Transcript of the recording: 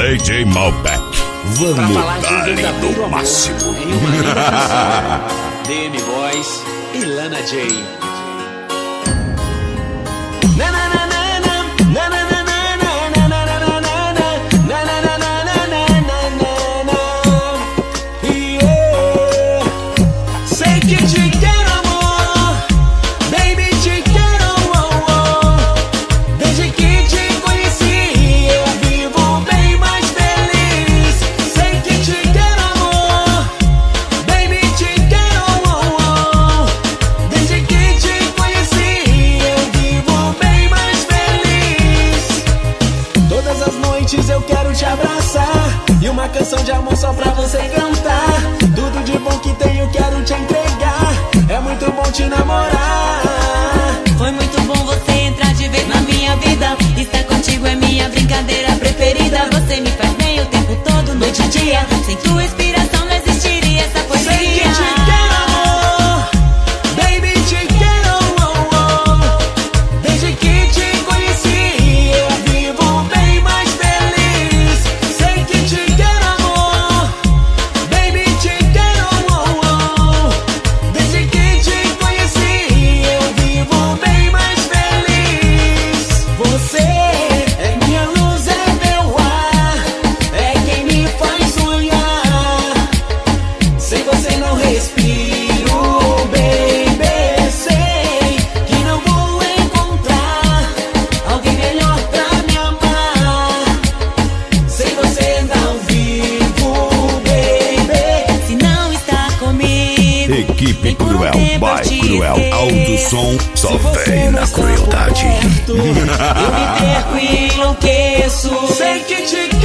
DJ Malbec, vamos dar-lhe no máximo. DM Boys e Lana J. Sei que te quero, amor, baby, te quero, oh, oh. Desde que te conheci, eu vivo bem mais feliz. Sei que te quero, amor, baby, te quero, oh, oh. Desde que te conheci, eu vivo bem mais feliz. Todas as noites eu quero te abraçar e uma canção de amor só pra você cantar. Tudo de bom que tenho quero te entregar. É muito bom te namorar. Foi muito bom você entrar de vez na minha vida. Estar contigo é minha brincadeira preferida. Você me faz bem o tempo todo, noite e dia. Sem tua inspiração não existiria essa poesia. Sei que te quero, amor, baby, te quero, oh, oh. Desde que te conheci, eu vivo bem mais feliz. Sei que te quero, amor, baby, te quero, oh, oh. Desde que te conheci, eu vivo bem mais feliz. Você é minha luz, é meu ar, é quem me faz sonhar. Sem você não respiro, baby. Sei que não vou encontrar alguém melhor pra me amar. Sem você não vivo, baby. Se não está comigo, Equipe Cruel by Cruel Alto Som, só Se você vem não na está crueldade. por perto, eu me perco e enlouqueço. Sei que te